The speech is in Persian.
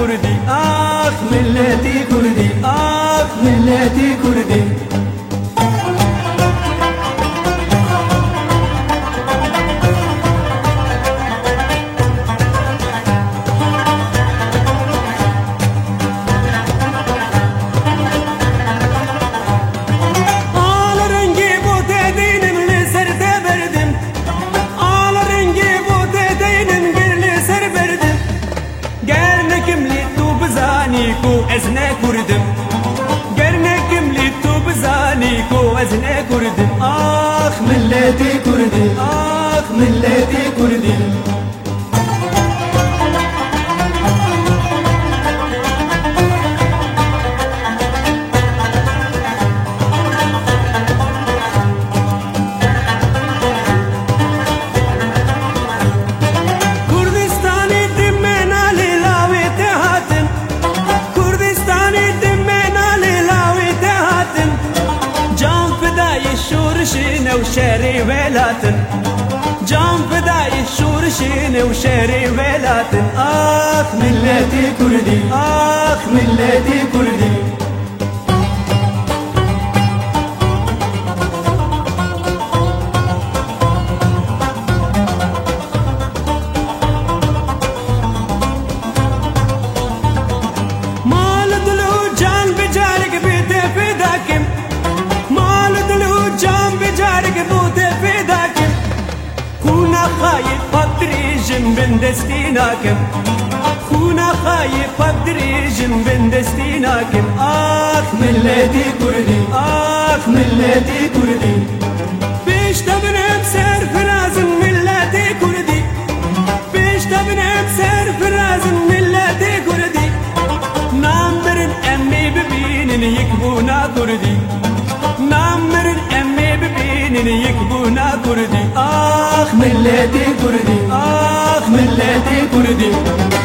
كردي آخ ملتي كردي آخ ملتي كردي ازنا كردم قرنكم لتو بزانيكو ازنا كردم آخ ملتي كردي آخ ملتي كردي وشاري ولاتن جام فداي شورشين وشاري ولاتن آخ ملتي كردي آخ ملتي كردي مال دلو جان بجارك بيت فداكم مال دلو جان بجارك بوت فداكم كونا خايف بدريجن بن دستيناكم كونا خايف بدريجن بن دستيناكم آخ ملتي كردي آخ ملتي كردي بيش تبنم سر فرازن ملتي كردي بيش تبنم سر فرازن ملتي كردي نامرن أمي ببينن يكبونا كردي نامرن أمي ببينن يكبونا كردي آخ ملتي كردي آخ ملتي كردي